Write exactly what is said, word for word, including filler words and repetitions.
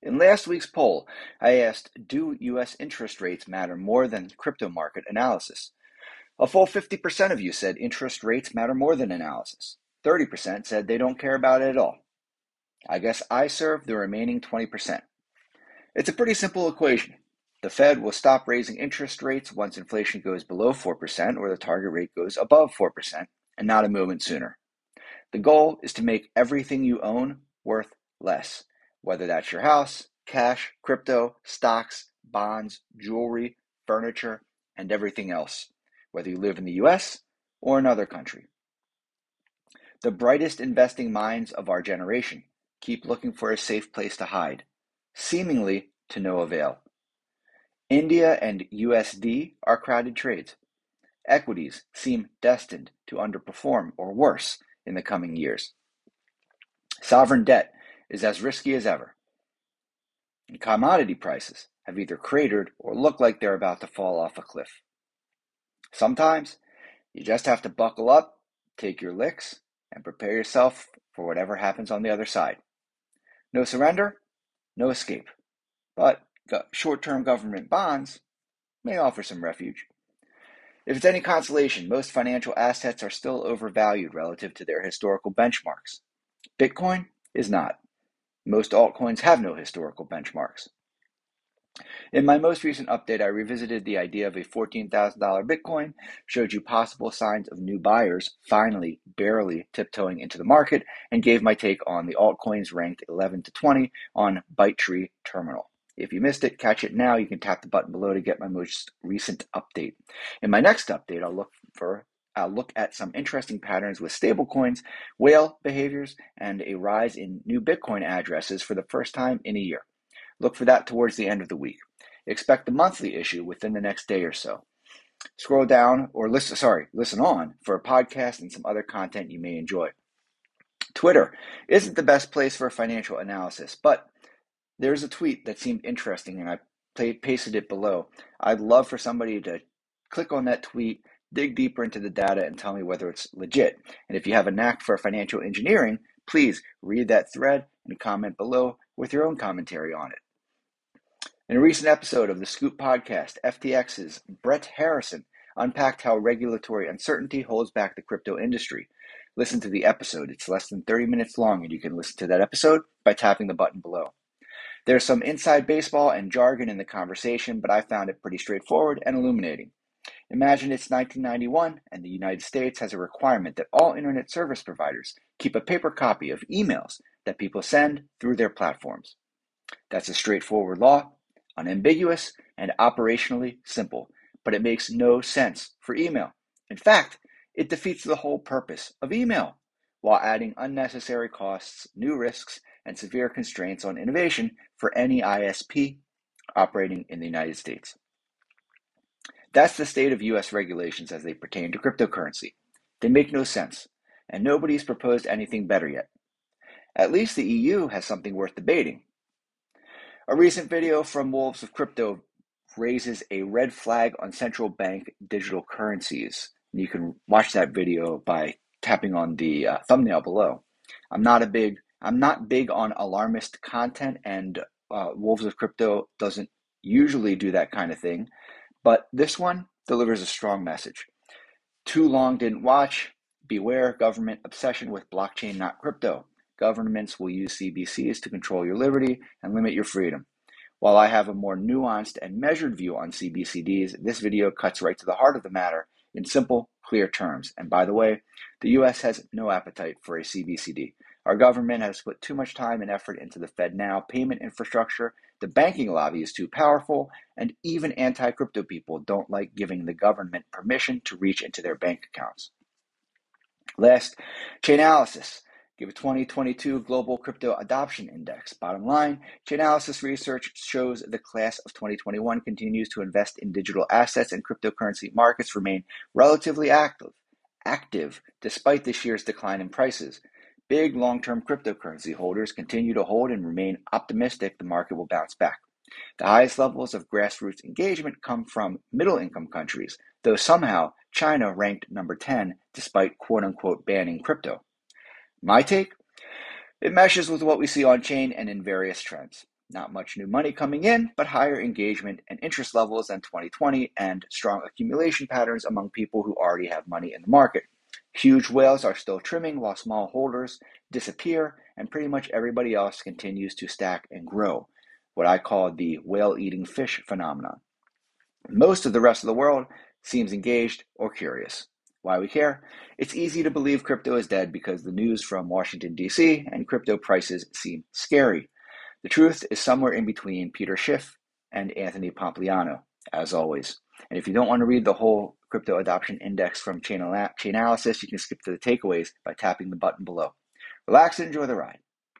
In last week's poll, I asked, do U S interest rates matter more than crypto market analysis? A full fifty percent of you said interest rates matter more than analysis. thirty percent said they don't care about it at all. I guess I serve the remaining twenty percent. It's a pretty simple equation. The Fed will stop raising interest rates once inflation goes below four percent or the target rate goes above four percent, and not a moment sooner. The goal is to make everything you own worth less, whether that's your house, cash, crypto, stocks, bonds, jewelry, furniture, and everything else, whether you live in the U S or another country. The brightest investing minds of our generation keep looking for a safe place to hide, seemingly to no avail. India and U S D are crowded trades. Equities seem destined to underperform or worse in the coming years. Sovereign debt is as risky as ever. And commodity prices have either cratered or look like they're about to fall off a cliff. Sometimes you just have to buckle up, take your licks, and prepare yourself for whatever happens on the other side. No surrender, no escape. But short-term government bonds may offer some refuge. If it's any consolation, most financial assets are still overvalued relative to their historical benchmarks. Bitcoin is not. Most altcoins have no historical benchmarks. In my most recent update, I revisited the idea of a fourteen thousand dollars Bitcoin, showed you possible signs of new buyers finally barely tiptoeing into the market, and gave my take on the altcoins ranked eleven to twenty on ByteTree Terminal. If you missed it, catch it now. You can tap the button below to get my most recent update. In my next update, I'll look for I'll look at some interesting patterns with stablecoins, whale behaviors, and a rise in new Bitcoin addresses for the first time in a year. Look for that towards the end of the week. Expect the monthly issue within the next day or so. Scroll down or listen, sorry, listen on for a podcast and some other content you may enjoy. Twitter isn't the best place for financial analysis, but there's a tweet that seemed interesting and I played, pasted it below. I'd love for somebody to click on that tweet, dig deeper into the data, and tell me whether it's legit. And if you have a knack for financial engineering, please read that thread and comment below with your own commentary on it. In a recent episode of the Scoop Podcast, F T X's Brett Harrison unpacked how regulatory uncertainty holds back the crypto industry. Listen to the episode. It's less than thirty minutes long, and you can listen to that episode by tapping the button below. There's some inside baseball and jargon in the conversation, but I found it pretty straightforward and illuminating. Imagine it's nineteen ninety-one and the United States has a requirement that all internet service providers keep a paper copy of emails that people send through their platforms. That's a straightforward law, unambiguous, and operationally simple, but it makes no sense for email. In fact, it defeats the whole purpose of email while adding unnecessary costs, new risks, and severe constraints on innovation for any I S P operating in the United States. That's the state of U S regulations as they pertain to cryptocurrency. They make no sense, and nobody's proposed anything better yet. At least the E U has something worth debating. A recent video from Wolves of Crypto raises a red flag on central bank digital currencies. You can watch that video by tapping on the uh, thumbnail below. I'm not a big I'm not big on alarmist content, and uh, Wolves of Crypto doesn't usually do that kind of thing, but this one delivers a strong message. Too long didn't watch. Beware government obsession with blockchain, not crypto. Governments will use C B Cs to control your liberty and limit your freedom. While I have a more nuanced and measured view on C B C Ds, this video cuts right to the heart of the matter in simple, clear terms. And by the way, the U S has no appetite for a C B C D. Our government has put too much time and effort into the FedNow payment infrastructure. The banking lobby is too powerful, and even anti-crypto people don't like giving the government permission to reach into their bank accounts. Last, Chainalysis. Give a twenty twenty-two Global Crypto Adoption Index. Bottom line, Chainalysis research shows the class of twenty twenty-one continues to invest in digital assets and cryptocurrency markets remain relatively active, active despite this year's decline in prices. Big long-term cryptocurrency holders continue to hold and remain optimistic the market will bounce back. The highest levels of grassroots engagement come from middle-income countries, though somehow China ranked number ten despite quote-unquote banning crypto. My take? It meshes with what we see on chain and in various trends. Not much new money coming in, but higher engagement and interest levels than twenty twenty and strong accumulation patterns among people who already have money in the market. Huge whales are still trimming while small holders disappear, and pretty much everybody else continues to stack and grow, what I call the whale-eating fish phenomenon. Most of the rest of the world seems engaged or curious. Why we care? It's easy to believe crypto is dead because the news from Washington, D C and crypto prices seem scary. The truth is somewhere in between Peter Schiff and Anthony Pompliano, as always. And if you don't want to read the whole crypto adoption index from Chainalysis, you can skip to the takeaways by tapping the button below. Relax and enjoy the ride.